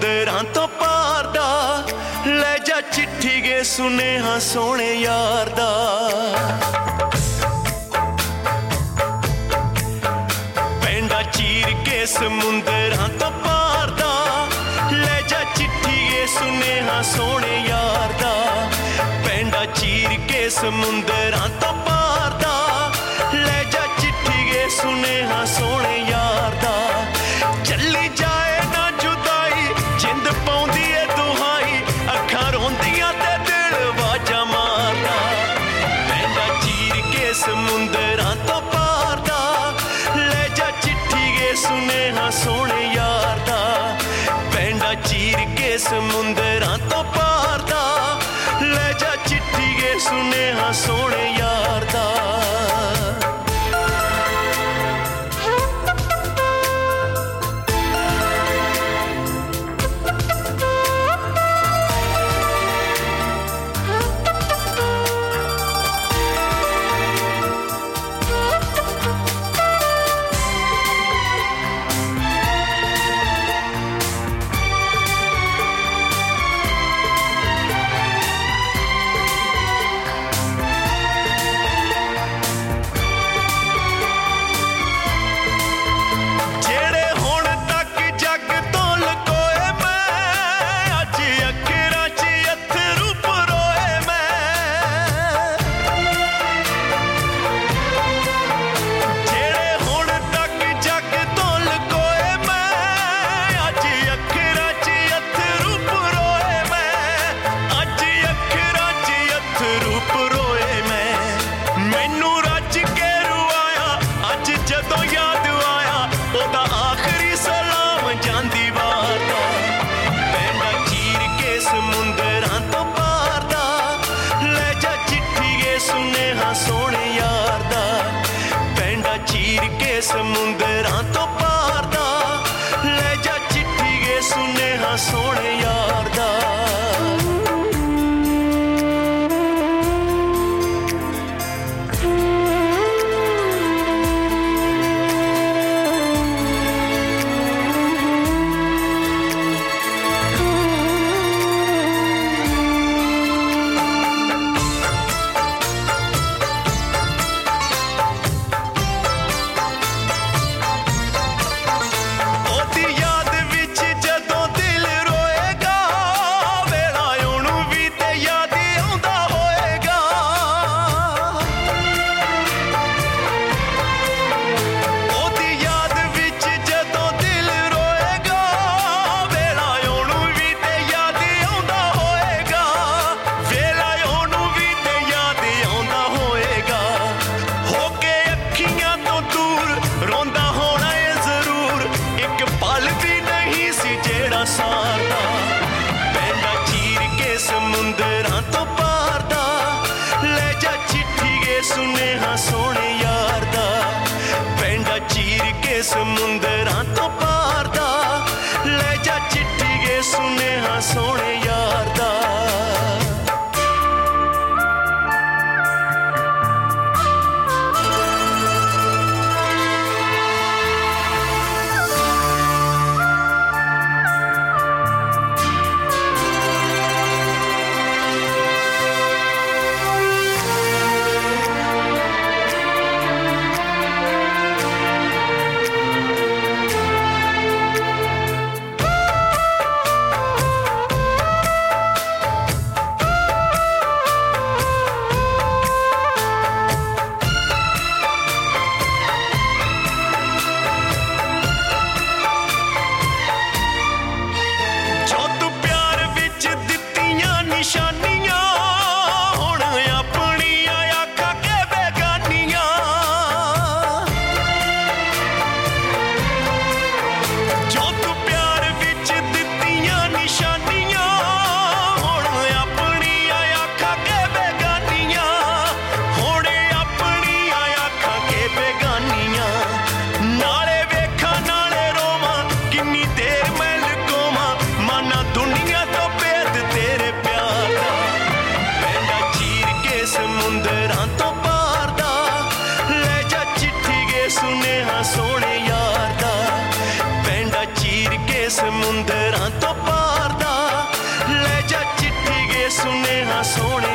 ਸਮੁੰਦਰਾਂ ਤੋਂ ਪਾਰ ਦਾ, ਲੈ ਜਾ ਚਿੱਠੀ ਗੇ ਸੁਨੇਹਾ ਸੋਹਣੇ ਯਾਰ ਦਾ। ਪੈਂਡਾ ਚੀਰ ਕੇ ਸਮੁੰਦਰਾਂ ਤੋਂ ਪਾਰ ਦਾ, ਲੈ ਜਾ ਚਿੱਠੀ ਗੇ ਸੁਨੇਹਾ ਸੋਹਣੇ ਯਾਰ ਦਾ। ਪੈਂਡਾ ਚੀਰ ਕੇ ਸਮੁੰਦਰਾਂ ਤੋਂ ਪਾਰ ਦਾ, ਲੈ ਜਾ ਚਿੱਠੀ ਗੇ ਸੁਨੇਹਾ ਸੋਹਣੇ ਯਾਰ ਦਾ। ਚੱਲੀ ਜਾਏ ਨਾ ਜੁਦਾਈ, ਜਿੰਦ ਪਾਉਂਦੀ ਏ ਦੁਹਾਈ, ਅੱਖਾਂ ਰੋਂਦੀਆਂ ਤੇ ਦਿਲ ਵਾਜਾਂ ਮਾਰਦਾ। ਪੈਂਡਾ ਚੀਰ ਕੇ ਸਮੁੰਦਰਾਂ ਤੋਂ ਪਾਰ ਦਾ, ਲੈ ਜਾ ਚਿੱਠੀ ਗੇ ਸੁਨੇਹਾ ਸੋਹਣੇ ਯਾਰ ਦਾ। ਪੈਂਡਾ ਚੀਰ ਕੇ ਸਮੁੰਦਰਾਂ ਤੋਂ ਪਾਰ ਦਾ, ਲੈ ਜਾ ਚਿੱਠੀ ਗੇ ਸੁਨੇਹਾ ਸੋਹਣੇ ਯਾਰ ਦਾ। ਸਮੁੰਦਰਾਂ ਤੋਂ ਪਾਰ ਦਾ, ਲੈ ਜਾ ਚਿੱਠੀ ਗੇ ਸੁਨੇਹਾ ਸੋਹਣੇ ਯਾਰ ਦਾ। ਸਮੁੰਦਰਾਂ ਤੋਂ ਪਾਰ ਦਾ, ਲੈ ਜਾ ਚਿੱਠੀ ਗੇ ਸੁਨੇਹਾ ਸੋਹਣੇ ਯਾਰ ਦਾ। ਪੈਂਡਾ ਚੀਰ ਕੇ ਸਮੁੰਦਰਾਂ ਤੋਂ ਪਾਰ ਦਾ, ਲੈ ਜਾ ਚਿੱਠੀ ਗੇ ਸੁਨੇਹਾ ਸੋਹਣੇ ਯਾਰ ਦਾ। ਸੋਹਣੇ